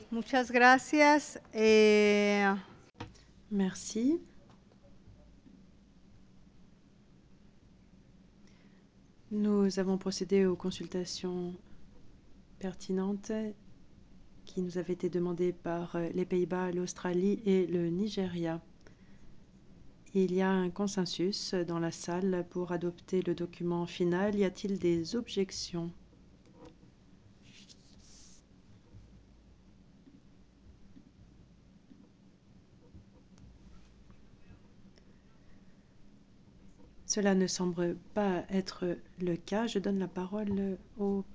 Muchas gracias. Merci. Nous avons procédé aux consultations pertinentes qui nous avaient été demandées par les Pays-Bas, l'Australie et le Nigeria. Il y a un consensus dans la salle pour adopter le document final. Y a-t-il des objections? Cela ne semble pas être le cas. Je donne la parole au